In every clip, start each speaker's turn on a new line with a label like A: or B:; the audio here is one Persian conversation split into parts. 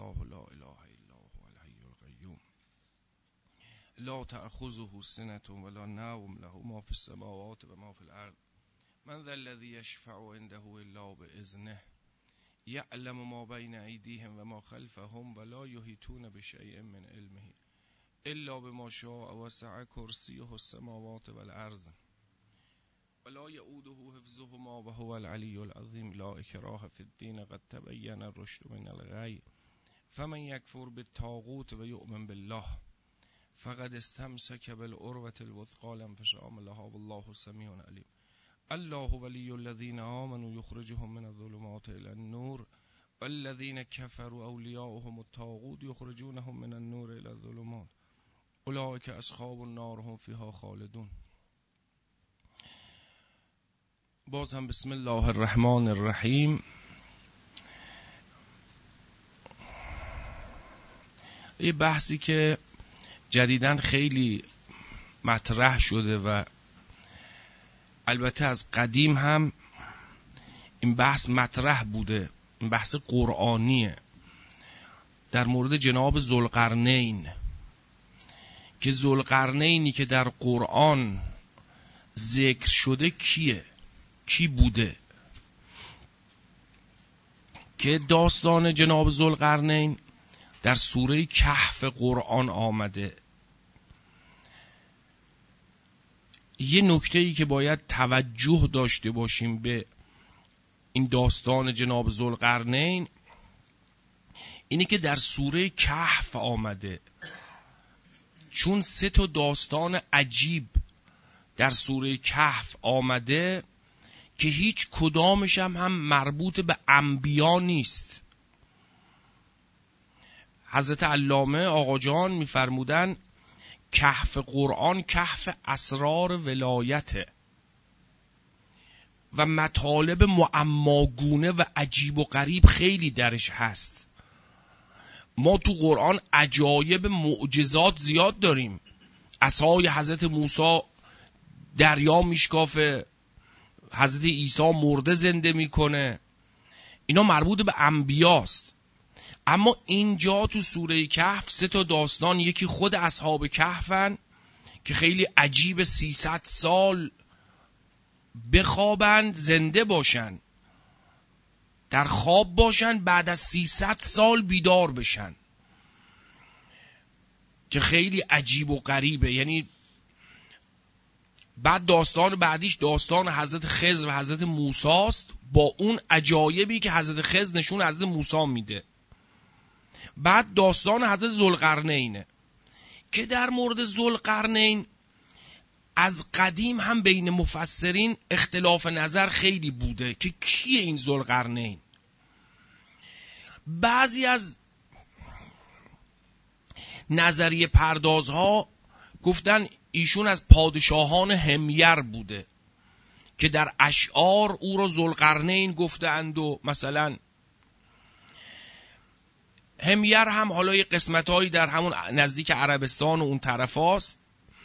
A: الله لا اله الا هو الحي القیوم لا تأخذه سنة ولا نوم له ما في السماوات و ما في الارض من ذا الذي يشفع عنده الا باذنه يعلم ما بين ایدیهم و ما خلفهم ولا يحيطون بشيء من علمه الا بما شاء وسع کرسیه السماوات والارض ولا يؤوده حفظهما وهو العلی العظیم لا اکراه فی الدین قد تبین الرشد من الغی فمن یکفر بالطاغوت و یؤمن بالله فقد استمسک بالعروة الوثقی لا انفصام لها والله سمیع علیم الله ولی الذین آمنوا یخرجهم من الظلمات الی النور والذین کفروا اولیاؤهم الطاغوت یخرجونهم من النور الی الظلمات اولئک اصحاب النار هم فیها خالدون. باز هم بسم الله الرحمن الرحیم. یه بحثی که جدیداً خیلی مطرح شده و البته از قدیم هم این بحث مطرح بوده، این بحث قرآنیه در مورد جناب ذوالقرنین که ذوالقرنینی که در قرآن ذکر شده کیه؟ کی بوده؟ که داستان جناب ذوالقرنین در سوره کهف قرآن آمده. یه نکته‌ای که باید توجه داشته باشیم به این داستان جناب ذوالقرنین اینه که در سوره کهف آمده، چون 3 تا داستان عجیب در سوره کهف آمده که هیچ کدامش هم مربوط به انبیا نیست. حضرت علامه آقا جان می‌فرمودن کهف قرآن کهف اسرار ولایته و مطالب معماگونه و عجیب و غریب خیلی درش هست. ما تو قرآن عجایب معجزات زیاد داریم. عصای حضرت موسی دریا میشکافه، حضرت عیسی مرده زنده میکنه، اینا مربوط به انبیاست. اما اینجا تو سوره کهف 3 تا داستان، یکی خود اصحاب کهفن که خیلی عجیب 300 سال بخوابند زنده باشن، در خواب باشن بعد از 300 سال بیدار بشن که خیلی عجیب و غریبه. یعنی بعد داستان بعدیش داستان حضرت خضر و حضرت موسی است با اون عجایبی که حضرت خضر نشون حضرت موسی میده. بعد داستان حضرت ذوالقرنینه که در مورد ذوالقرنین از قدیم هم بین مفسرین اختلاف نظر خیلی بوده که کیه این ذوالقرنین. بعضی از نظریه پردازها گفتن ایشون از پادشاهان حمیر بوده که در اشعار او را ذوالقرنین گفتند و مثلا حمیر هم حالا یه قسمت‌هایی در همون نزدیک عربستان و اون طرف هاست،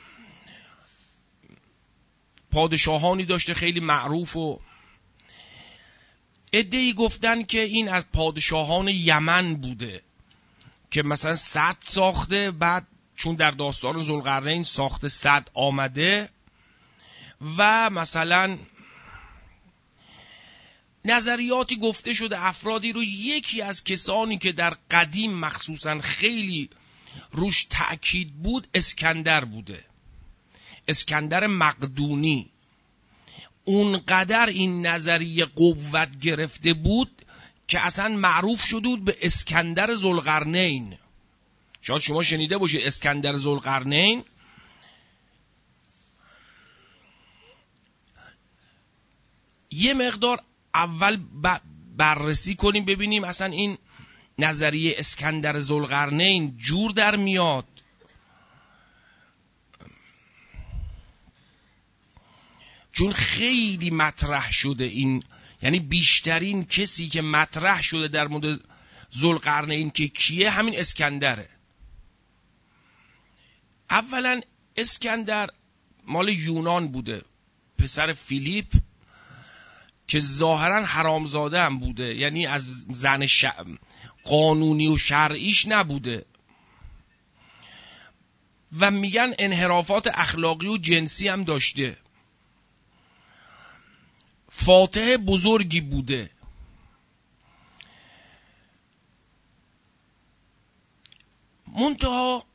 A: پادشاهانی داشته خیلی معروف و عده‌ای گفتن که این از پادشاهان یمن بوده که مثلا سد ساخته، بعد چون در داستان ذوالقرنین ساخت سد آمده و مثلا نظریاتی گفته شده افرادی رو. یکی از کسانی که در قدیم مخصوصا خیلی روش تأکید بود اسکندر بوده، اسکندر مقدونی. اونقدر این نظریه قوت گرفته بود که اصلا معروف شده بود به اسکندر ذوالقرنین. شاید شما شنیده باشید اسکندر ذوالقرنین. یه مقدار اول بررسی کنیم ببینیم اصلا این نظریه اسکندر ذوالقرنین جور در میاد. چون خیلی مطرح شده این، یعنی بیشترین کسی که مطرح شده در مورد ذوالقرنین که کیه همین اسکندره. اولا اسکندر مال یونان بوده، پسر فیلیپ که ظاهرا حرامزاده هم بوده، یعنی از زن قانونی و شرعیش نبوده و میگن انحرافات اخلاقی و جنسی هم داشته. فاتح بزرگی بوده. منتها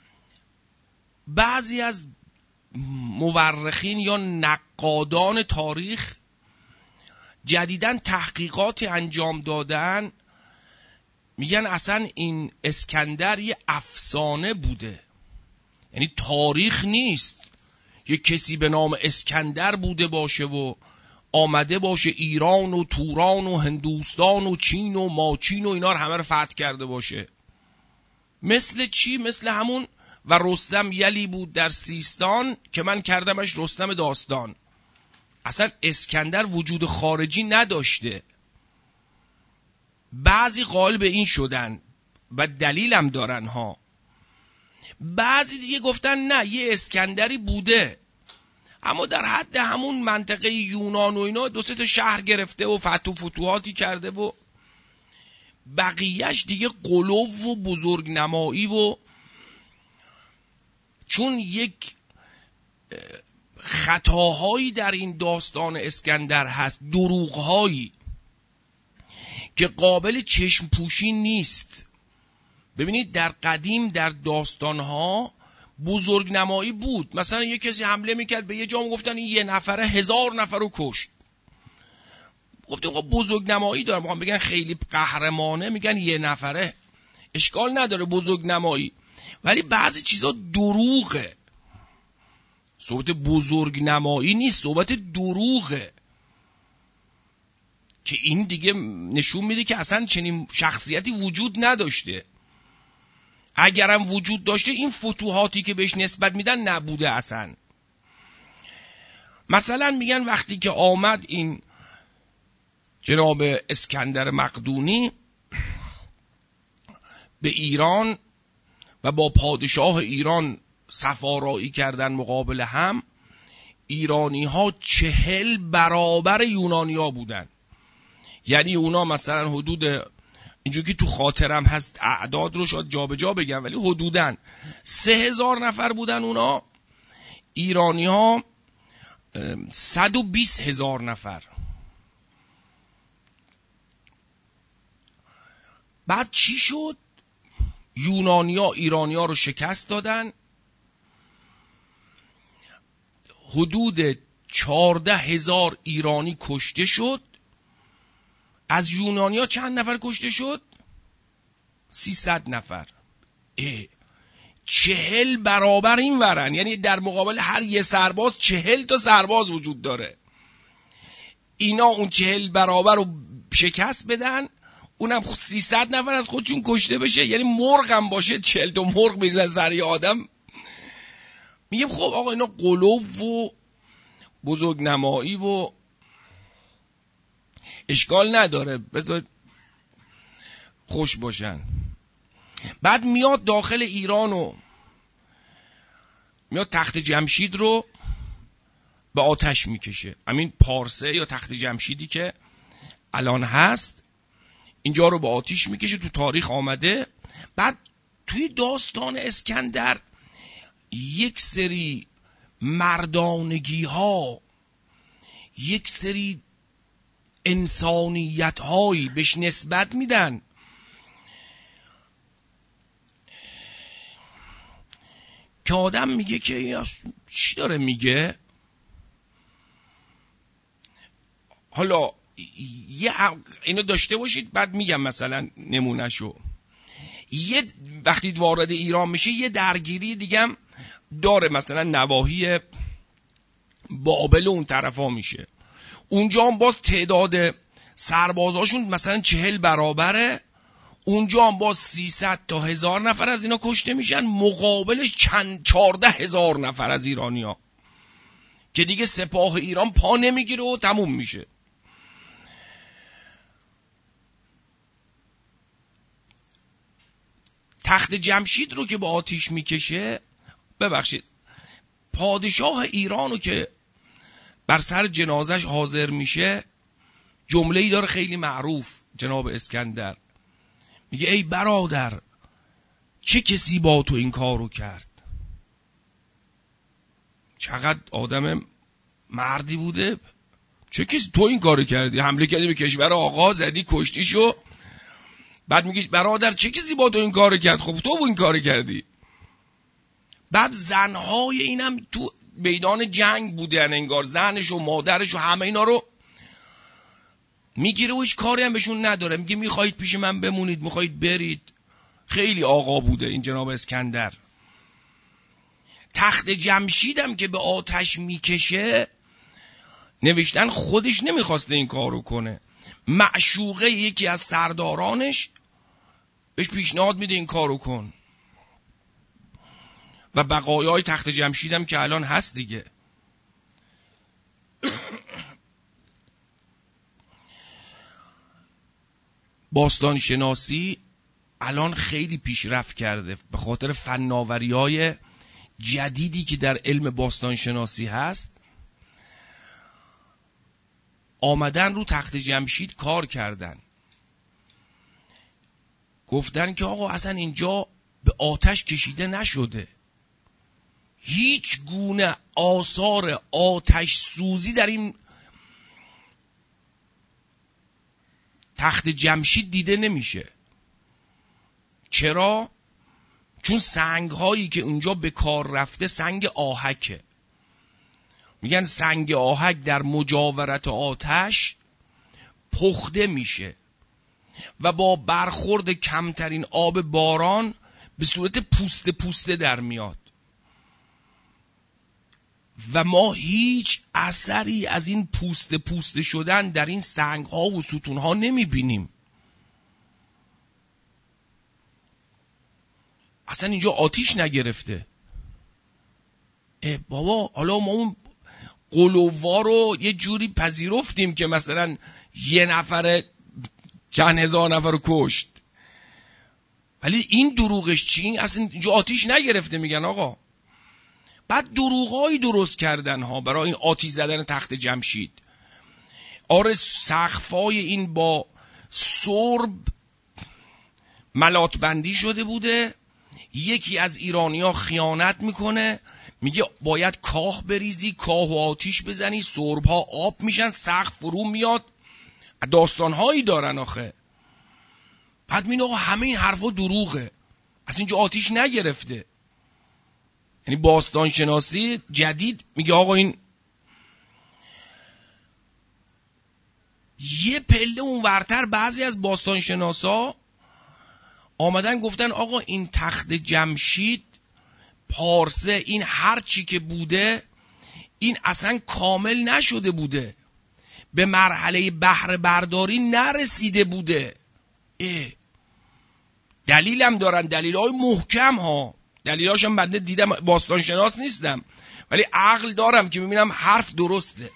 A: بعضی از مورخین یا نقادان تاریخ جدیداً تحقیقاتی انجام دادن، میگن اصلا این اسکندر یه افسانه بوده، یعنی تاریخ نیست. یه کسی به نام اسکندر بوده باشه و آمده باشه ایران و توران و هندوستان و چین و ماچین و اینا رو همه رو فتح کرده باشه. مثل چی؟ مثل همون و رستم یلی بود در سیستان که من کردمش رستم داستان. اصلا اسکندر وجود خارجی نداشته. بعضی قائل به این شدن و دلیلم دارن ها. بعضی دیگه گفتن نه، یه اسکندری بوده اما در حد همون منطقه یونان و اینا 2-3 شهر گرفته و فتح و فتوحاتی کرده و بقیهش دیگه غلو و بزرگنمایی و چون یک خطاهایی در این داستان اسکندر هست، دروغهایی که قابل چشم پوشی نیست. ببینید در قدیم در داستانها بزرگنمایی بود. مثلا یه کسی حمله میکرد به یه جا گفتن این یه نفره 1000 نفر رو کشت. گفتم خب بزرگنمایی داره، میخوام بگن خیلی قهرمانه، میگن یه نفره، اشکال نداره بزرگنمایی. ولی بعضی چیزا دروغه. صحبت بزرگنمایی نیست، صحبت دروغه که این دیگه نشون میده که اصلا چنین شخصیتی وجود نداشته. اگرم وجود داشته این فتوحاتی که بهش نسبت میدن نبوده اصلا. مثلا میگن وقتی که آمد این جناب اسکندر مقدونی به ایران و با پادشاه ایران صفارایی کردن مقابل هم، ایرانی ها 40 برابر یونانی ها بودن. یعنی اونا مثلا حدود، اینجوری که تو خاطرم هست اعداد رو شاید جا به جا بگم، ولی حدوداً 3000 نفر بودن اونا، ایرانی ها 120,000 نفر. بعد چی شد؟ یونانی ها ایرانی ها رو شکست دادن. حدود 14,000 ایرانی کشته شد. از یونانی ها چند نفر کشته شد؟ 300 نفر. 40 برابر این ورن، یعنی در مقابل هر یه سرباز 40 تا سرباز وجود داره. اینا اون 40 برابر رو شکست بدن، اونم 300 نفر از خودشون کشته بشه. یعنی مرغ هم باشه 40 تا مرغ میریزن سر یه آدم. میگم خب آقا اینا غلو و بزرگنمایی و اشکال نداره، بذار خوش باشن. بعد میاد داخل ایران و میاد تخت جمشید رو به آتش میکشه. همین پارسه یا تخت جمشیدی که الان هست اینجا رو به آتش میکشه، تو تاریخ آمده. بعد توی داستان اسکندر یک سری مردانگی ها، یک سری انسانیت هایی بهش نسبت میدن که آدم میگه که چی داره میگه. حالا اینو داشته باشید بعد میگم مثلا نمونهشو. یه وقتی وارد ایران میشه یه درگیری دیگه داره، مثلا نواحی بابل اون طرفا میشه. اونجا هم باز تعداد سربازاشون مثلا 40 برابره. اونجا هم باز 300 تا 1000 نفر از اینا کشته میشن، مقابلش 14,000 نفر از ایرانی ها که دیگه سپاه ایران پا نمیگیره و تموم میشه. تخت جمشید رو که با آتیش میکشه، ببخشید پادشاه ایران رو که بر سر جنازش حاضر میشه، جمله‌ای داره خیلی معروف جناب اسکندر، میگه ای برادر چه کسی با تو این کارو کرد؟ چقدر آدم مردی بوده. چه کسی تو این کارو کردی؟ حمله کردی به کشور آقا، زدی کشتیشو، بعد میگی برادر چه کسی با تو این کارو کرد؟ خب تو این کارو کردی. بعد زنهای اینم تو میدان جنگ بودن، انگار زنش و مادرش و همه اینا رو میگیره و هیچ کاری هم بهشون نداره. میگه میخواید پیش من بمونید، میخواید برید. خیلی آقا بوده این جناب اسکندر. تخت جمشیدم که به آتش میکشه، نوشتن خودش نمیخواسته این کارو کنه، معشوقه یکی از سردارانش بهش پیشنهاد میده این کارو کن. و بقایای تخت جمشیدم که الان هست دیگه. باستان شناسی الان خیلی پیشرفت کرده به خاطر فناوری‌های جدیدی که در علم باستان شناسی هست. آمدن رو تخت جمشید کار کردن، گفتن که آقا اصلا اینجا به آتش کشیده نشده، هیچ گونه آثار آتش سوزی در این تخت جمشید دیده نمیشه. چرا؟ چون سنگ هایی که اونجا به کار رفته سنگ آهکه. میگن سنگ آهک در مجاورت آتش پخته میشه و با برخورد کمترین آب باران به صورت پوسته پوسته در میاد و ما هیچ اثری از این پوسته پوسته شدن در این سنگ ها و ستون ها نمی بینیم. اصلا اینجا آتیش نگرفته. بابا حالا ما اون قلووا رو یه جوری پذیرفتیم که مثلا یه نفر چند هزار نفر رو کشت، ولی این دروغش چی؟ اصلا اینجا آتیش نگرفته میگن آقا. بعد دروغایی درست کردن ها برای این آتیش زدن تخت جمشید. آره سقفای این با سرب ملات بندی شده بوده. یکی از ایرانی‌ها خیانت میکنه، میگه باید کاه بریزی، کاه و آتیش بزنی، سرب‌ها آب میشن، سقف فرو میاد. داستان‌هایی دارن آخه. بعد میگه آقا همه این حرفا دروغه، اصلا اینجا آتیش نگرفته. یعنی باستان شناسی جدید میگه آقا این یه پله اون ورتر. بعضی از باستان شناسا آمدن گفتن آقا این تخت جمشید پارسه این هر چی که بوده این اصلا کامل نشده بوده، به مرحله بهره برداری نرسیده بوده. دلیل هم دارن، دلیل های محکم ها، دلیلاش هم بنده دیدم، باستان شناس نیستم ولی عقل دارم که میبینم حرف درسته.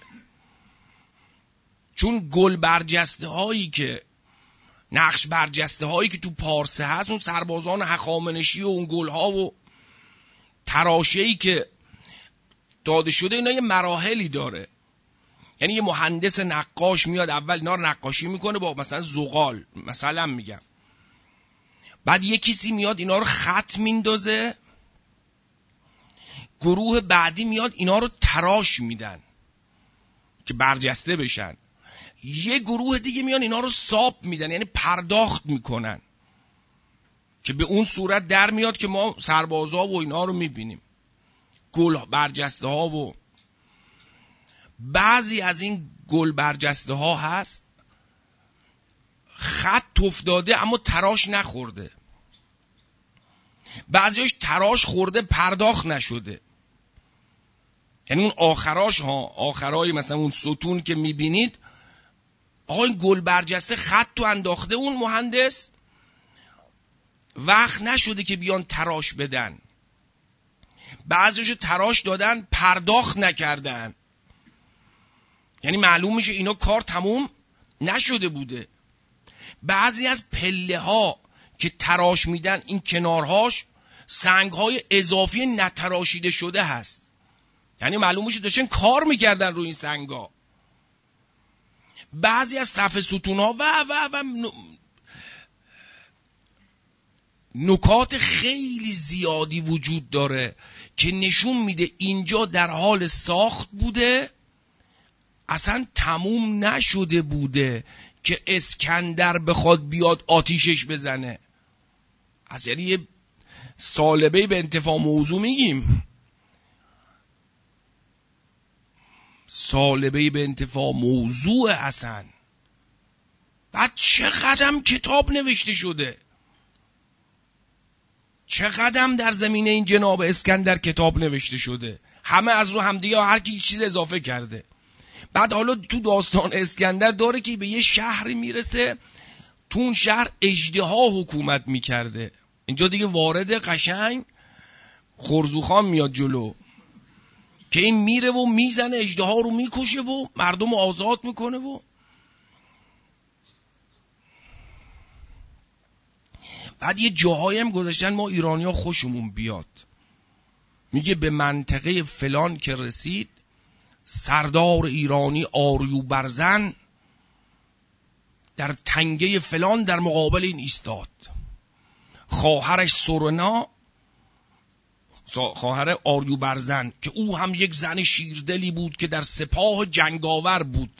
A: چون گل برجسته هایی که نقش برجسته هایی که تو پارسه هست، اون سربازان هخامنشی و اون گل ها و تراشه‌ای که داده شده، اینا یه مراحلی داره. یعنی یه مهندس نقاش میاد اول اینا رو نقاشی میکنه با مثلا زغال، مثلا میگم، بعد یه کسی میاد اینا رو خط میندازه، گروه بعدی میاد اینا رو تراش میدن که برجسته بشن، یه گروه دیگه میان اینا رو ساب میدن، یعنی پرداخت میکنن که به اون صورت در میاد که ما سربازا و اینا رو میبینیم، گل برجسته ها. و بعضی از این گل برجسته ها هست خط افتاده اما تراش نخورده، بعضیش تراش خورده پرداخت نشده. یعنی اون آخراش ها، آخرای مثلا اون ستون که میبینید، آقا این گل برجسته خط تو انداخته اون مهندس، وقت نشده که بیان تراش بدن، بعضیشو تراش دادن پرداخت نکردن، یعنی معلوم میشه اینا کار تموم نشده بوده. بعضی از پله ها که تراش میدن این کنارهاش سنگ های اضافی نتراشیده شده هست، یعنی معلوم میشه داشتن کار میکردن روی این سنگ ها. بعضی از صف ستون ها و نکات خیلی زیادی وجود داره که نشون میده اینجا در حال ساخت بوده، اصلا تموم نشده بوده که اسکندر بخواد بیاد آتیشش بزنه. از یعنی یه سالبه به انتفاع موضوع میگیم، سالبه به انتفاع موضوع اصلا. بعد چقدر کتاب نوشته شده، چقدر در زمینه این جناب اسکندر کتاب نوشته شده، همه از رو همدیگه هر کی چیز اضافه کرده. بعد حالا تو داستان اسکندر داره که به یه شهری میرسه، تو اون شهر اژدها حکومت میکرده. اینجا دیگه وارد قشنگ خرزوخان میاد جلو که این میره و میزنه اژدها رو میکشه و مردم رو آزاد میکنه. و بعد یه جاهایی هم گذاشتن ما ایرانی‌ها خوشمون بیاد، میگه به منطقه فلان که رسید، سردار ایرانی آریوبرزن در تنگه فلان در مقابل این ایستاد. خواهرش سورنا، خواهر آریوبرزن که او هم یک زن شیردلی بود که در سپاه جنگاور بود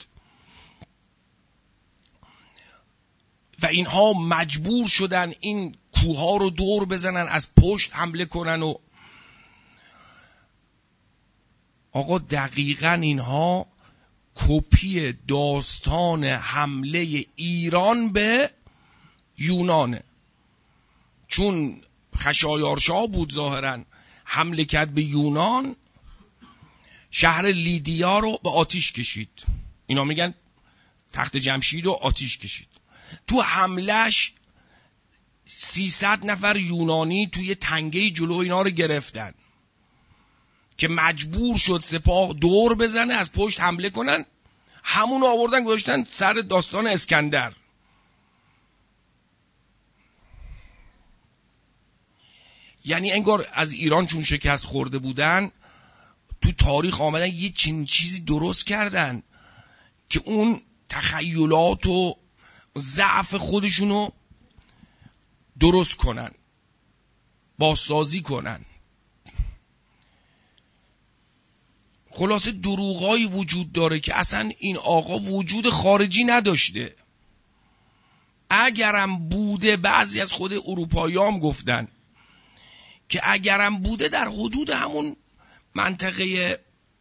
A: و اینها مجبور شدن این کوها رو دور بزنن، از پشت حمله کنن. و آقا دقیقاً اینها کپی داستان حمله ایران به یونانه، چون خشایارشا بود ظاهراً حمله کرد به یونان، شهر لیدیا رو به آتیش کشید. اینا میگن تخت جمشید رو آتیش کشید. تو حملش 300 نفر یونانی توی تنگه جلو اینا رو گرفتن که مجبور شد سپاه دور بزنه، از پشت حمله کنن. همون آوردن گذاشتن سر داستان اسکندر. یعنی انگار از ایران چون شکست خورده بودن، تو تاریخ آمدن یه چیزی درست کردن که اون تخیلات و ضعف خودشونو درست کنن، بازسازی کنن. خلاصه دروغایی وجود داره که اصلا این آقا وجود خارجی نداشته. اگرم بوده، بعضی از خود اروپایی هم گفتن که اگرم بوده در حدود همون منطقه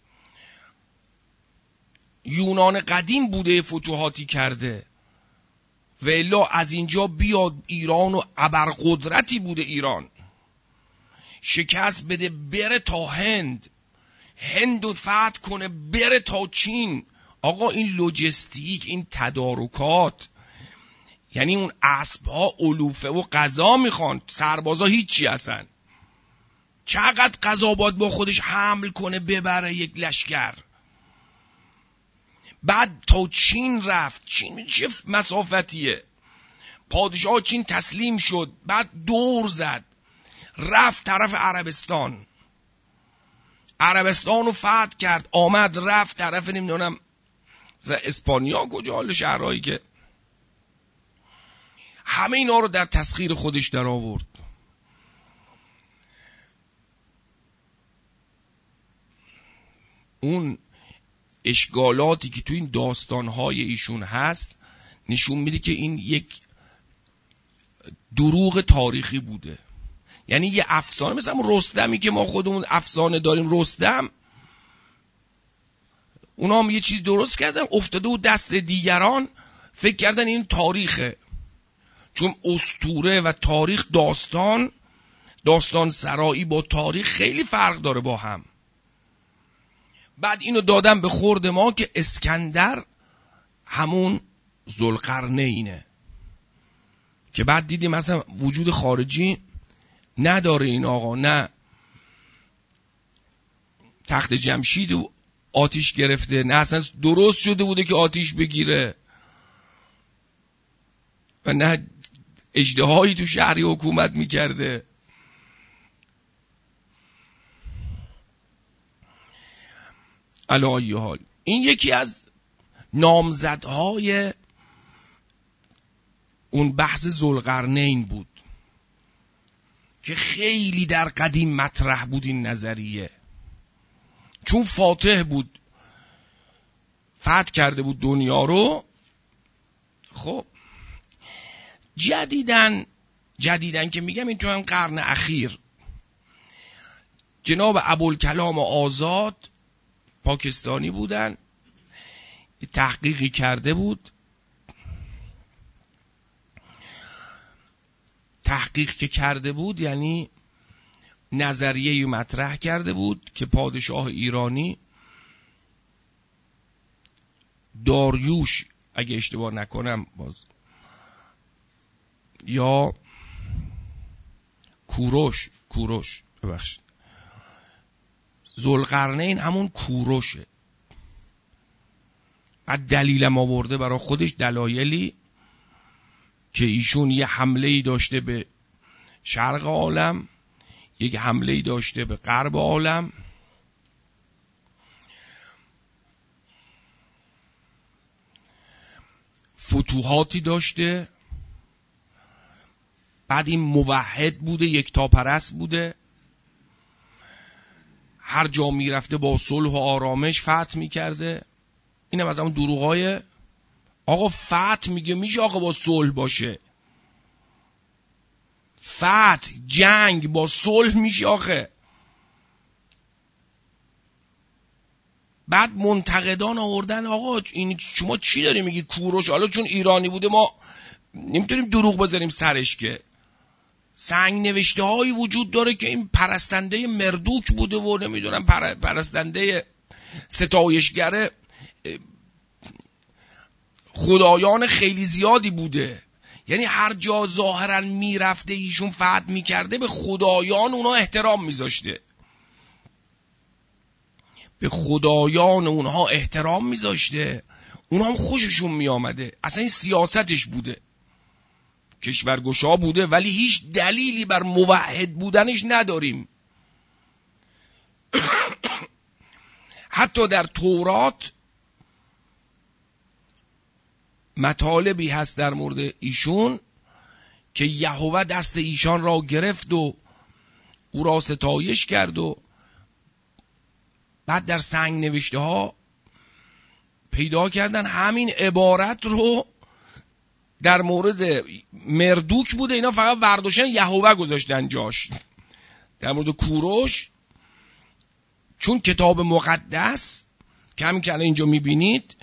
A: یونان قدیم بوده، فتوحاتی کرده، و الا از اینجا بیاد ایران و ابرقدرتی بوده ایران، شکست بده بره تا هند و فتح کنه بره تا چین. آقا این لوجستیک، این تدارکات، یعنی اون اسبها علوفه و غذا میخوان، سربازا هیچی هستن. چقدر غذا باید با خودش حمل کنه ببره یک لشکر؟ بعد تا چین رفت. چین چه مسافتیه؟ پادشاه چین تسلیم شد، بعد دور زد رفت طرف عربستان رو فتح کرد، آمد رفت طرف نمیدونم اسپانیا، کجا حال شهرهایی که همه اینا رو در تسخیر خودش در آورد. اون اشکالاتی که تو این داستانهای ایشون هست نشون میده که این یک دروغ تاریخی بوده. یعنی یه افسانه، مثلا رستمی که ما خودمون افسانه داریم، رستم، اونا هم یه چیز درست کردن افتاده و دست دیگران، فکر کردن این تاریخه. چون اسطوره و تاریخ، داستان سرایی با تاریخ خیلی فرق داره با هم. بعد اینو دادن به خورد ما که اسکندر همون ذوالقرنینه، که بعد دیدیم مثلا وجود خارجی نداره این آقا، نه تخت جمشید و آتیش گرفته، نه اصلا درست شده بوده که آتیش بگیره، و نه اژدهایی تو شهری حکومت میکرده. علی ای حال این یکی از نامزدهای اون بحث ذوالقرنین بود. که خیلی در قدیم مطرح بود این نظریه، چون فاتح بود، فتح کرده بود دنیا رو. خب جدیدن که میگم این تو هم قرن اخیر جناب ابوالکلام آزاد پاکستانی بودن، تحقیقی کرده بود، تحقیق که کرده بود یعنی نظریه‌ای مطرح کرده بود که پادشاه ایرانی داریوش اگه اشتباه نکنم باز یا کوروش ببخشید، ذوالقرنین همون کوروشه. بعد دلیلم آورده برای خودش، دلایلی که ایشون یه حمله‌ای داشته به شرق عالم، یک حمله‌ای داشته به غرب عالم، فتوحاتی داشته، بعد این موحد بوده، یکتاپرست بوده، هر جا میرفته با صلح و آرامش فتح میکرده. اینم از همون دروغای آقا فتح میشه آقا با صلح باشه، فتح جنگ با صلح میشه آخه. بعد منتقدان آوردن آقا این شما چی داری میگی کوروش حالا چون ایرانی بوده ما نمیتونیم دروغ بذاریم سرش، که سنگ نوشته هایی وجود داره که این پرستنده مردوک بوده و نمیدونم پرستنده ستایشگر خدایان خیلی زیادی بوده. یعنی هر جا ظاهرا میرفته ایشون فتح میکرده به خدایان اونا احترام میذاشته، به خدایان اونها احترام میذاشته، اونها هم خوششون میامده. اصلا این سیاستش بوده، کشورگشا بوده، ولی هیچ دلیلی بر موحد بودنش نداریم. حتی در تورات مطالبی هست در مورد ایشون که یهوه دست ایشان را گرفت و او را ستایش کرد، و بعد در سنگ نوشته ها پیدا کردن همین عبارت رو در مورد مردوک بوده، اینا فقط ورداشتن یهوه گذاشتن جاش. در مورد کوروش چون کتاب مقدس که همین که الان اینجا میبینید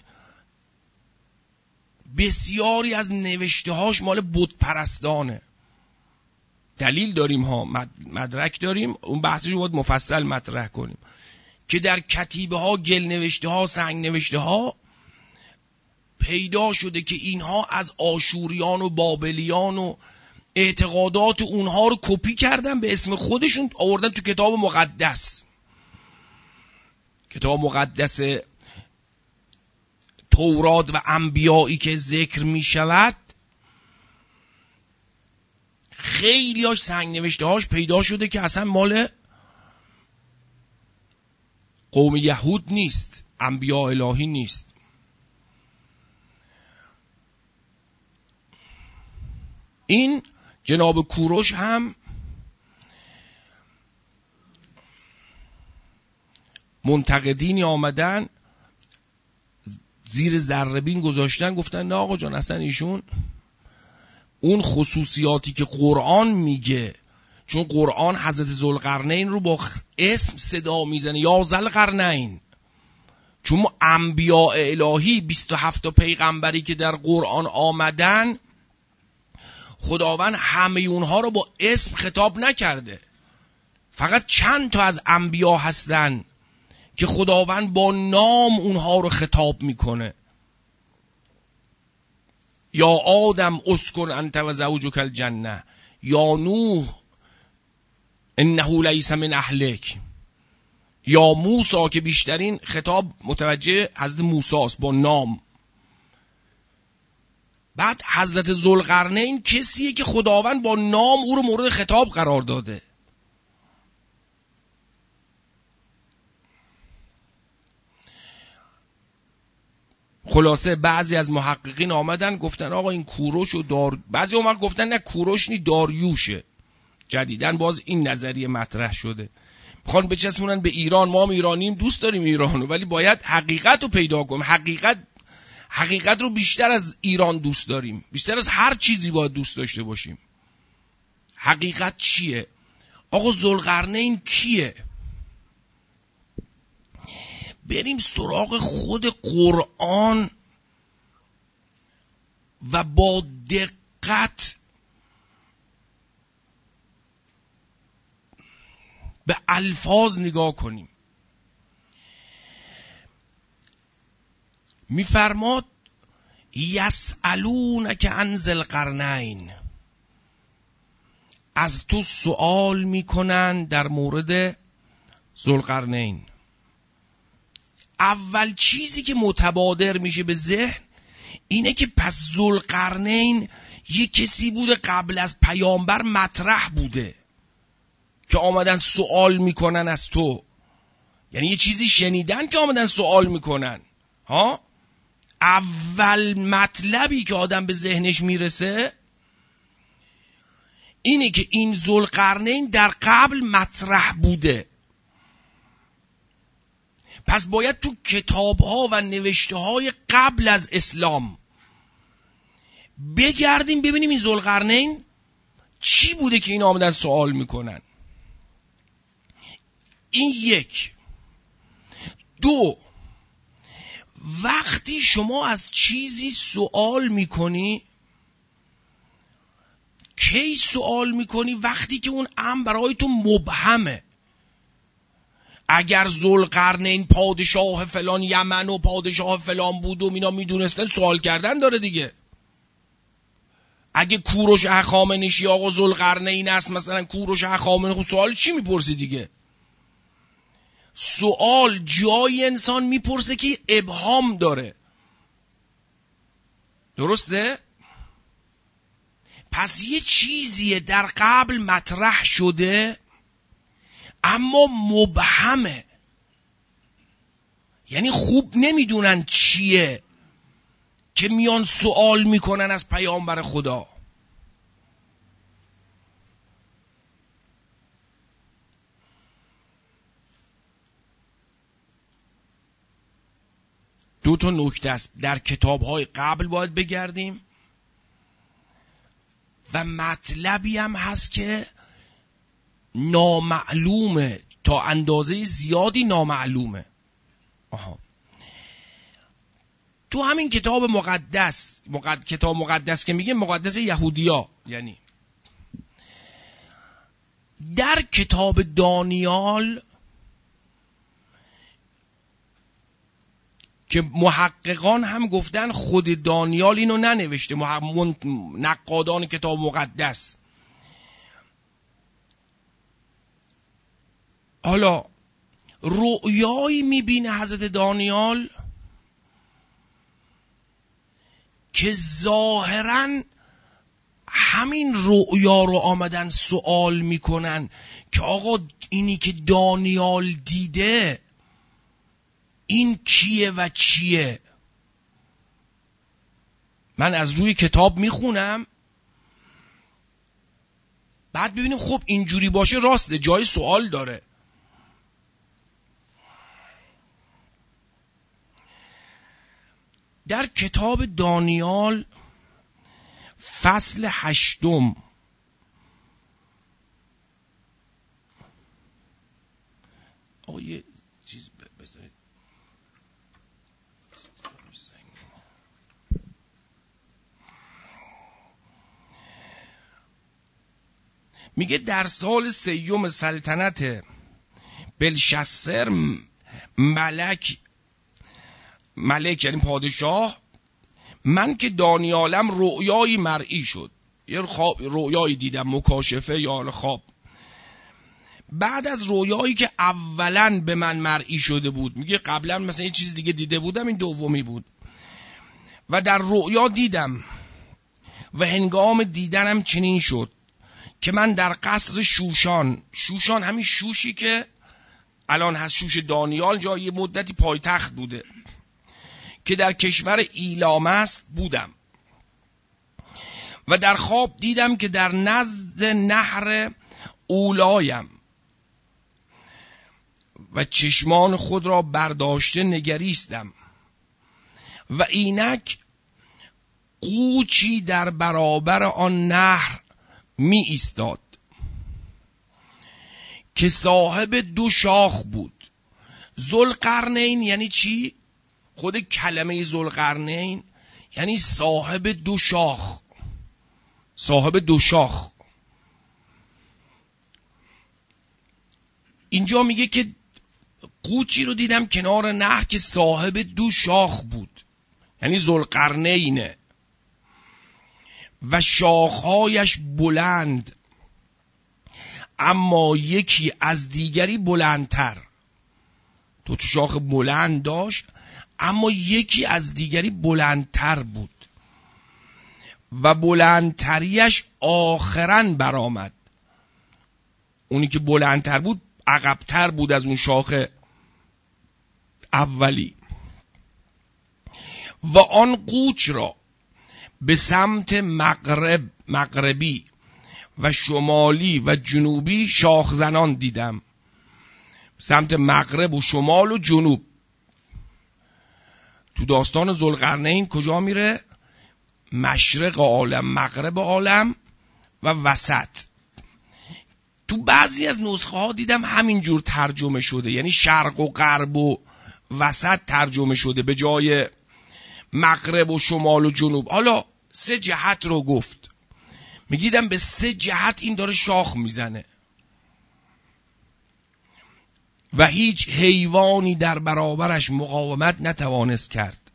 A: بسیاری از نوشته هاش مال بت پرستانه. دلیل داریم ها، مدرک داریم، اون بحثش رو باید مفصل مطرح کنیم که در کتیبه ها، گل نوشته ها، سنگ نوشته ها پیدا شده که اینها از آشوریان و بابلیان و اعتقادات اونها رو کپی کردن، به اسم خودشون آوردن تو کتاب مقدس. کتاب مقدس تورات و انبیایی که ذکر می شود خیلی هاش سنگ نوشته هاش پیدا شده که اصلا مال قوم یهود نیست، انبیاء الهی نیست. این جناب کوروش هم منتقدینی آمدن زیر ذره‌بین گذاشتن، گفتن نه آقا جان اصلا ایشون اون خصوصیاتی که قرآن میگه، چون قرآن حضرت ذوالقرنین رو با اسم صدا میزنه یا ذوالقرنین، چون انبیاء الهی 27 پیغمبری که در قرآن آمدن خداوند همه اونها رو با اسم خطاب نکرده، فقط چند تا از انبیا هستن که خداوند با نام اونها رو خطاب میکنه. یا آدم اسکن انت و زوجک الجنه، یا نوح انه لیس من اهلک، یا موسی که بیشترین خطاب متوجه حضرت موسی است با نام. بعد حضرت ذوالقرنین کسیه که خداوند با نام او رو مورد خطاب قرار داده. خلاصه بعضی از محققین آمدن گفتن آقا این کوروش و بعضی اومد گفتن نه کوروش نی داریوشه، جدیداً باز این نظریه مطرح شده، میخوان بچسبونن به ایران. ما هم ایرانیم، دوست داریم ایرانو، ولی باید حقیقت رو پیدا کنیم. حقیقت رو بیشتر از ایران دوست داریم، بیشتر از هر چیزی باید دوست داشته باشیم. حقیقت چیه؟ آقا ذوالقرنین کیه؟ بریم سراغ خود قرآن و با دقت به الفاظ نگاه کنیم. میفرماد یسألونک عن ذی القرنین، از تو سوال میکنن در مورد ذوالقرنین. اول چیزی که متبادر میشه به ذهن اینه که پس ذوالقرنین یه کسی بوده قبل از پیامبر مطرح بوده که آمدن سوال میکنن از تو، یعنی یه چیزی شنیدن که آمدن سوال میکنن. ها، اول مطلبی که آدم به ذهنش میرسه اینه که این ذوالقرنین در قبل مطرح بوده. پس باید تو کتاب‌ها و نوشته‌های قبل از اسلام بگردیم ببینیم این ذوالقرنین چی بوده که این آمدن سوال میکنن. این یک. دو، وقتی شما از چیزی سوال میکنی، کی سوال میکنی؟ وقتی که اون امر برای تو مبهمه. اگر ذوالقرنین پادشاه فلان یمن و پادشاه فلان بود و اینا میدونستن، سوال کردن داره دیگه. اگه کوروش هخامنشی آقا ذوالقرنین است مثلا، کوروش هخامنشی، سوال چی میپرسی دیگه؟ سوال جای انسان میپرسه که ابهام داره. درسته؟ پس یه چیزیه در قبل مطرح شده اما مبهمه، یعنی خوب نمیدونن چیه که میان سوال میکنن از پیامبر خدا. دو تا نکته است، در کتاب‌های قبل باید بگردیم و مطلبی هم هست که نامعلومه، تا اندازه زیادی نامعلومه. تو همین کتاب مقدس، کتاب مقدس که میگه مقدس یهودیا، یعنی در کتاب دانیال که محققان هم گفتن خود دانیال اینو ننوشته، نقادان کتاب مقدس. حالا رؤیایی میبینه حضرت دانیال که ظاهراً همین رؤیا رو آمدن سوال میکنن که آقا اینی که دانیال دیده این کیه و چیه؟ من از روی کتاب میخونم، بعد ببینیم خب اینجوری باشه راسته، جای سوال داره. در کتاب دانیال فصل 8 یه چیز بذارید میگه در سال 3 سلطنت بلشسر ملک یعنی پادشاه، من که دانیالم رؤیایی مرئی شد، یه رؤیایی دیدم، مکاشفه یا خواب. بعد از رؤیایی که اولا به من مرئی شده بود، میگه قبلا مثلا یه چیز دیگه دیده بودم، این دومی بود، و در رؤیا دیدم و هنگام دیدنم چنین شد که من در قصر شوشان همین شوشی که الان هست، شوش دانیال جای مدتی پایتخت بوده که در کشور ایلام است بودم، و در خواب دیدم که در نزد نهر اولایم و چشمان خود را برداشته نگریستم و اینک قوچی در برابر آن نهر می ایستاد که صاحب 2 شاخ بود. ذوالقرنین یعنی چی؟ خود کلمه ذوالقرنین یعنی صاحب 2 شاخ. صاحب 2 شاخ. اینجا میگه که قوچی رو دیدم کنار نهر که صاحب 2 شاخ بود، یعنی ذوالقرنینه، و شاخهایش بلند، اما یکی از دیگری بلندتر. 2 شاخ بلند داشت اما یکی از دیگری بلندتر بود و بلندتریش آخراً برآمد. اونی که بلندتر بود عقبتر بود از اون شاخ اولی. و آن قوچ را به سمت مغربی و شمالی و جنوبی شاخ زنان دیدم. سمت مغرب و شمال و جنوب. تو داستان ذوالقرنین کجا میره؟ مشرق عالم، مغرب عالم و وسط. تو بعضی از نسخه ها دیدم همینجور ترجمه شده، یعنی شرق و غرب و وسط ترجمه شده به جای مغرب و شمال و جنوب. حالا 3 جهت رو گفت، میگیدم به 3 جهت این داره شاخ میزنه و هیچ حیوانی در برابرش مقاومت نتوانست کرد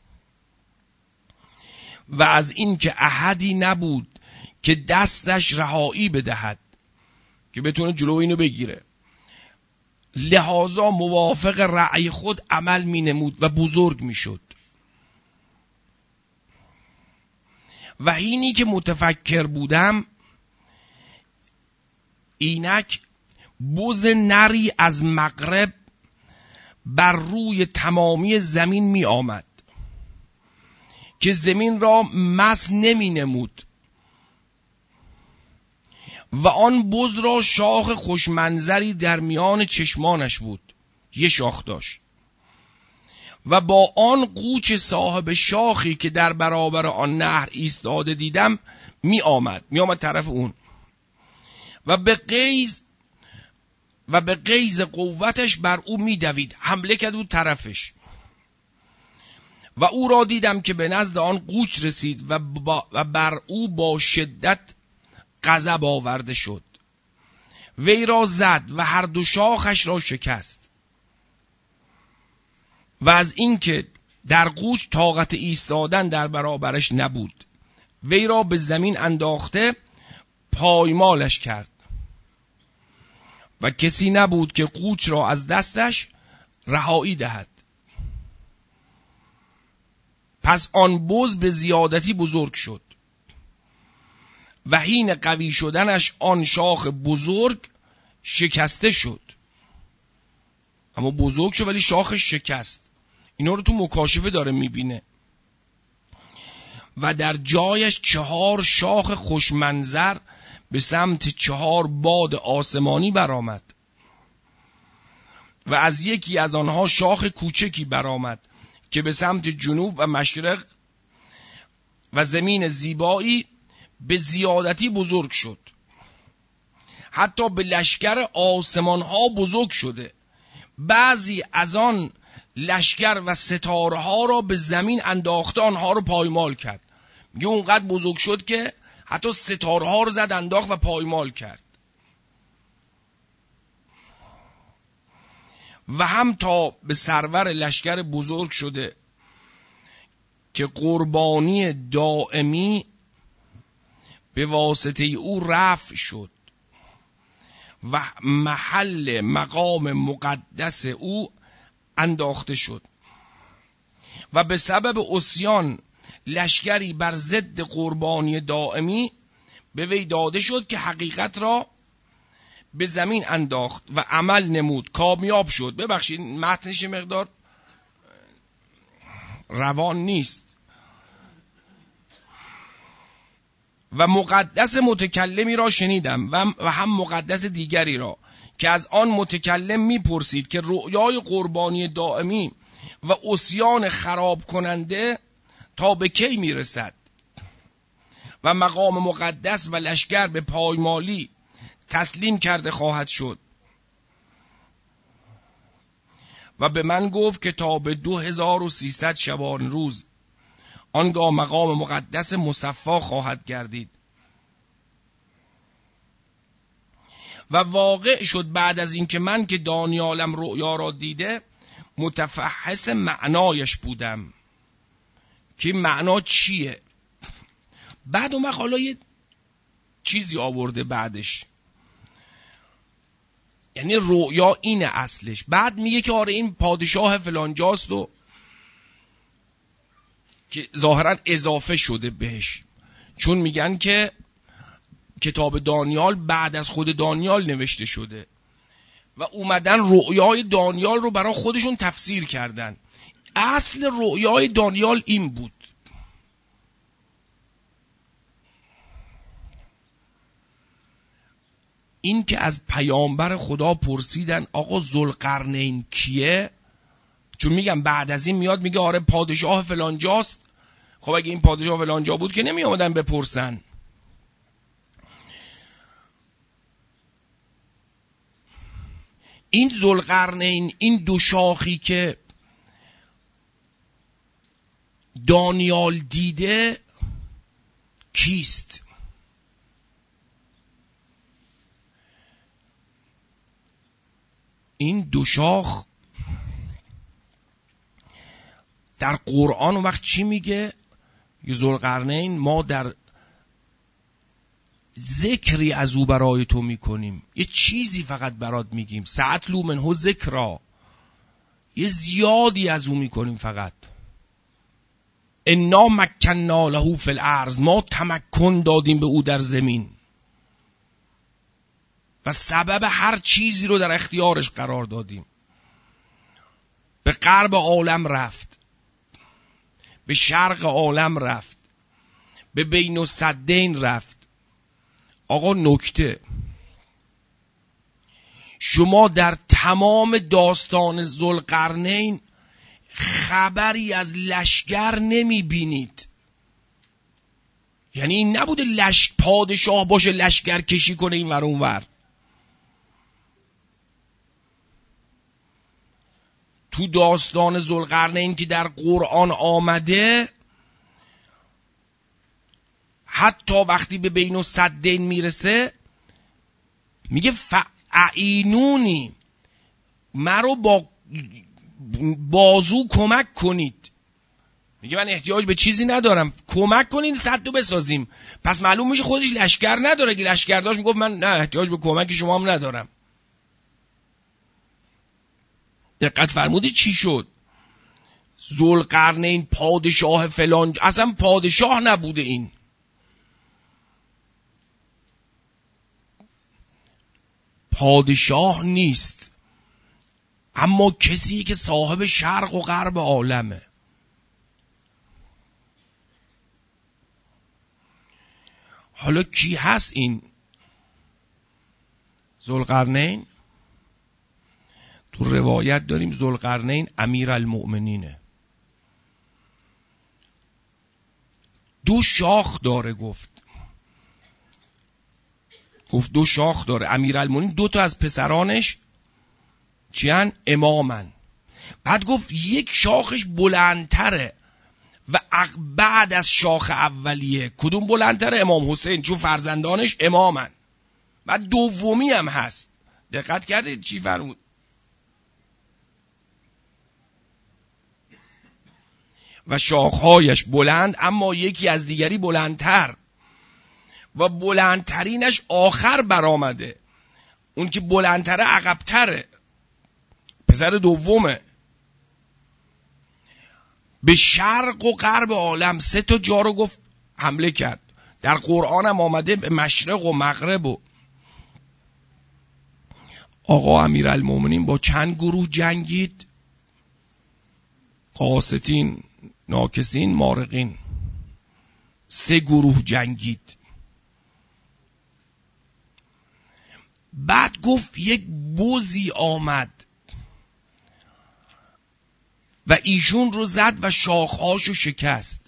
A: و از این که احدی نبود که دستش رهایی بدهد که بتونه جلو اینو بگیره، لحاظا موافق رأی خود عمل می نمود و بزرگ می شد. و اینی که متفکر بودم، اینک بز نری از مغرب بر روی تمامی زمین می آمد که زمین را مس نمی نمود و آن بز را شاخ خوشمنظری در میان چشمانش بود، 1 شاخ داشت، و با آن قوچ صاحب شاخی که در برابر آن نهر ایستاده دیدم می آمد طرف اون و به غیظ قوتش بر او می دوید، حمله کرد او طرفش و او را دیدم که به نزد آن قوچ رسید و بر او با شدت غضب آورده شد، وی را زد و هر 2 شاخش را شکست و از اینکه در قوچ طاقت ایستادن در برابرش نبود، وی را به زمین انداخته پایمالش کرد و کسی نبود که قوچ را از دستش رهایی دهد. پس آن بز به زیادتی بزرگ شد و حین قوی شدنش آن شاخ بزرگ شکسته شد. اما بزرگ شد ولی شاخش شکست. اینا رو تو مکاشفه داره میبینه. و در جایش 4 شاخ خوشمنظر به سمت 4 باد آسمانی برآمد و از یکی از آنها شاخ کوچکی برآمد که به سمت جنوب و مشرق و زمین زیبایی به زیادتی بزرگ شد، حتی به لشکر آسمان ها بزرگ شده. بعضی از آن لشکر و ستاره ها را به زمین انداخته آنها رو پایمال کرد. میگه اونقدر بزرگ شد که حتی ستاره ها رو زد انداخت و پایمال کرد. و هم تا به سرور لشکر بزرگ شده که قربانی دائمی به واسطه او رفع شد و محل مقام مقدس او انداخته شد و به سبب عصیان لشکری بر ضد قربانی دائمی به وی داده شد که حقیقت را به زمین انداخت و عمل نمود، کامیاب شد. ببخشید متنش مقدار روان نیست و مقدس متکلمی را شنیدم و هم مقدس دیگری را که از آن متکلم میپرسید که رؤیای قربانی دائمی و عصیان خراب کننده تا به کی میرسد و مقام مقدس و لشکر به پایمالی تسلیم کرده خواهد شد. و به من گفت که تا به 2300 شبان روز آنگاه مقام مقدس مصفا خواهد گردید. و واقع شد بعد از این که من که دانیالم رؤیا را دیده متفحص معنایش بودم که معنا چیه. بعد اون حالا یه چیزی آورده بعدش، یعنی رؤیا اینه اصلش. بعد میگه که آره این پادشاه فلانجاست و که ظاهرا اضافه شده بهش، چون میگن که کتاب دانیال بعد از خود دانیال نوشته شده و اومدن رؤیای دانیال رو برای خودشون تفسیر کردن. اصل رؤیای دانیال این بود. این که از پیامبر خدا پرسیدن آقا ذوالقرنین کیه، چون میگم بعد از این میاد میگه آره پادشاه فلانجاست. خب اگه این پادشاه فلانجا بود که نمی آمدن بپرسن. این ذوالقرنین، این دو شاخی که دانیال دیده کیست؟ این دو شاخ در قرآن وقت چی میگه؟ ذوالقرنین ما در ذکری از او برای تو میکنیم، یه چیزی فقط برات میگیم، سأتلو منه ذکرا، یه زیادی از او میکنیم فقط. انا مکننا له فی الارض، ما تمکن دادیم به او در زمین و سبب هر چیزی رو در اختیارش قرار دادیم. به غرب عالم رفت، به شرق عالم رفت، به بین السدین رفت. آقا نکته، شما در تمام داستان ذوالقرنین خبری از لشکر نمی بینید. یعنی این نبوده پادشاه باشه لشکر کشی کنه این ور اون ور. تو داستان ذوالقرنین که در قرآن آمده، حتی وقتی به بین السدین میرسه میگه فاعینونی، مرا با بازو کمک کنید. میگه من احتیاج به چیزی ندارم، کمک کنین سدو بسازیم. پس معلوم میشه خودش لشکر نداره. که لشکر داشت میگفت من نه احتیاج به کمک شما هم ندارم. دقت فرمودی چی شد؟ ذوالقرنین پادشاه فلان، اصلا پادشاه نبوده، این پادشاه نیست، اما کسی که صاحب شرق و غرب عالمه. حالا کی هست این ذوالقرنین؟ تو روایت داریم ذوالقرنین امیرالمؤمنینه. دو شاخ داره، گفت دو شاخ داره. امیرالمؤمنین دو تا از پسرانش چیان؟ امامن. بعد گفت یک شاخش بلندتره و بعد از شاخ اولیه کدوم بلندتره؟ امام حسین، چون فرزندانش امامن. بعد دومی هم هست. دقت کردید چی فرمود؟ و شاخهایش بلند اما یکی از دیگری بلندتر و بلندترینش آخر برآمده. اون که بلندتره عقبتره، پسر دومه. به شرق و غرب عالم 3 جا رو گفت حمله کرد. در قرآن هم آمده به مشرق و مغرب. و آقا امیرالمومنین با چند گروه جنگید؟ قاستین، ناکسین، مارقین. 3 گروه جنگید. بعد گفت یک بزی آمد و ایشون رو زد و شاخهاشو شکست.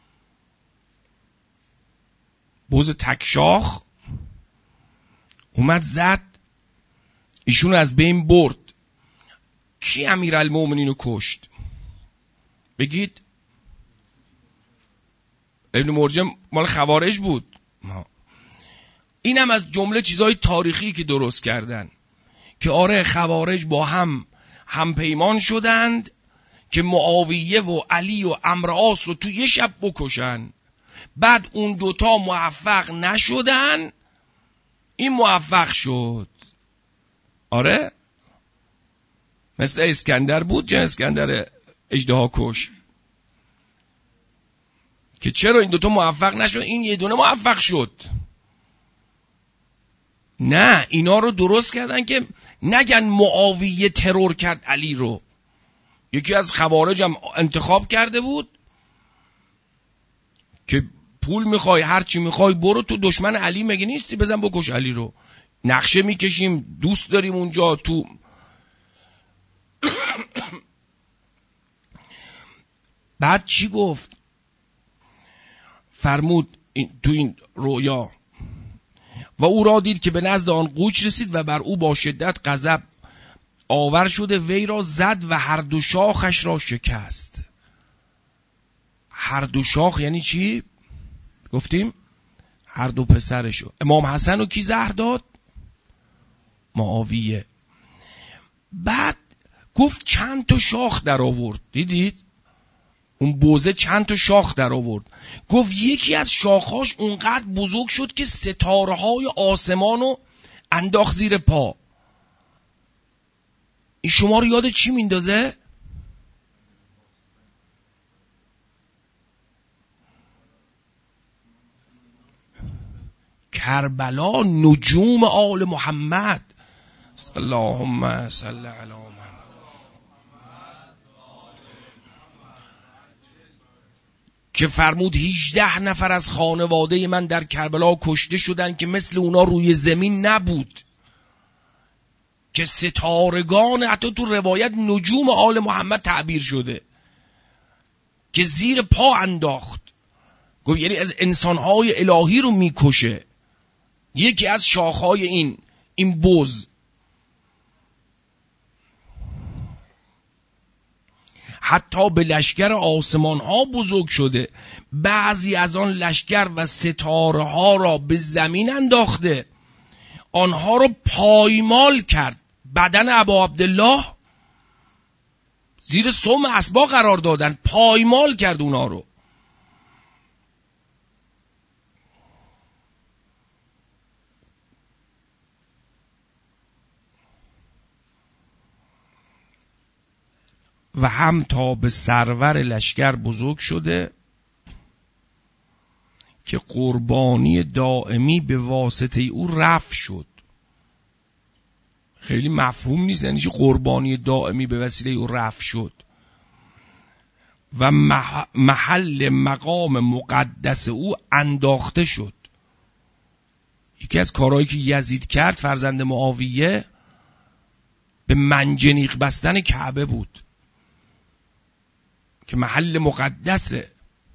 A: بز تک شاخ اومد زد، ایشون رو از بین برد. کی امیرالمومنین رو کشت؟ بگید. ابن مرجم مال خوارج بود. اینم از جمله چیزهای تاریخی که درست کردن که آره خوارج با هم پیمان شدند که معاویه و علی و عمرو عاص رو تو یه شب بکشن. بعد اون دوتا موفق نشدن، این موفق شد. آره مثل اسکندر بود، جه اسکندر اژدها کش که چرا این دوتا موفق نشد، این یه دونه موفق شد. نه اینا رو درست کردن که نگن معاویه ترور کرد علی رو. یکی از خوارج هم انتخاب کرده بود که پول میخوای هرچی میخوای برو تو دشمن علی مگه نیستی، بزن بکش علی رو، نقشه میکشیم دوست داریم اونجا تو. بعد چی گفت؟ فرمود تو این رویا و او را دید که به نزد آن قوچ رسید و بر او با شدت غضب آور شده وی را زد و هر دو شاخش را شکست. هر دو شاخ یعنی چی؟ گفتیم هر دو پسرشو. امام حسن رو کی زهر داد؟ معاویه. بعد گفت چند تا شاخ در آورد. دیدید اون بوزه چند تا شاخ در آورد. گفت یکی از شاخهاش اونقدر بزرگ شد که ستاره های آسمانو انداخت زیر پا. این شما رو یاد چی میندازه؟ کربلا، نجوم آل محمد. اللهم صل علی محمد. که فرمود 18 نفر از خانواده من در کربلا کشته شدن که مثل اونا روی زمین نبود، که ستارگان، حتی تو روایت نجوم آل محمد تعبیر شده، که زیر پا انداخت. گفت یعنی از انسانهای الهی رو میکشه. یکی از شاخهای این بز. حتی به لشکر آسمان ها بزرگ شده، بعضی از آن لشکر و ستاره ها را به زمین انداخته، آنها را پایمال کرد. بدن ابا عبدالله زیر سم اسبا قرار دادن، پایمال کرد اونا رو. و هم تا به سرور لشکر بزرگ شده که قربانی دائمی به واسطه او رفع شد. خیلی مفهوم نیست یعنی چی قربانی دائمی به وسیله او رفع شد. و محل مقام مقدس او انداخته شد. یکی از کارهایی که یزید کرد فرزند معاویه به منجنیق بستن کعبه بود که محل مقدسه،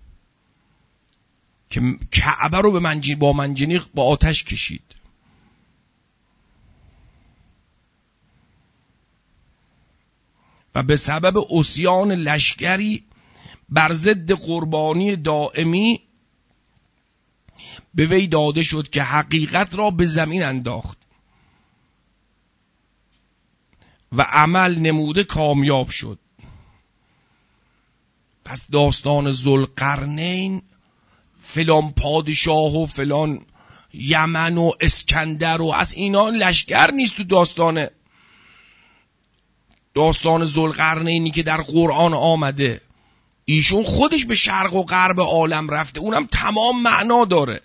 A: که کعبه رو با منجنیق با آتش کشید. و به سبب عصیان لشکری بر ضد قربانی دائمی به وی داده شد که حقیقت را به زمین انداخت و عمل نموده کامیاب شد. پس داستان ذوالقرنین فلان پادشاه و فلان یمن و اسکندر و از اینا لشکر نیست. تو داستان ذوالقرنینی که در قرآن آمده، ایشون خودش به شرق و غرب عالم رفته، اونم تمام معنا داره،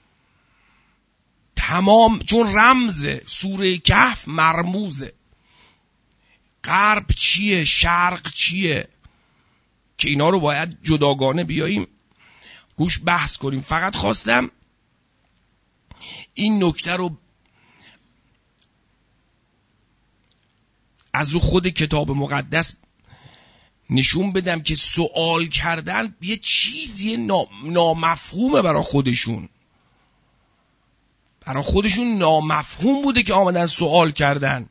A: تمام، چون رمزه. سوره کهف مرموزه. غرب چیه، شرق چیه، که اینا رو باید جداگانه بیاییم روش بحث کنیم. فقط خواستم این نکته رو از رو خود کتاب مقدس نشون بدم که سوال کردن یه چیزی نامفهومه برای خودشون. برای خودشون نامفهوم بوده که آمدن سوال کردن.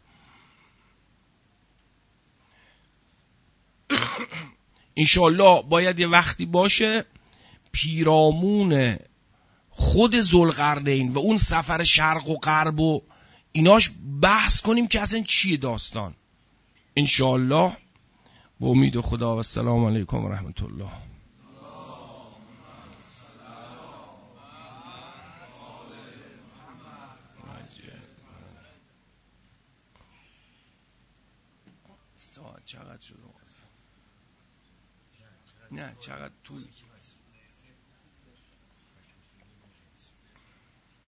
A: انشالله باید یه وقتی باشه پیرامون خود ذوالقرنین و اون سفر شرق و غرب و ایناش بحث کنیم که اصلا چیه داستان. انشالله با امید خدا و السلام علیکم و رحمت الله. چقدر شد؟ نه چقدر طول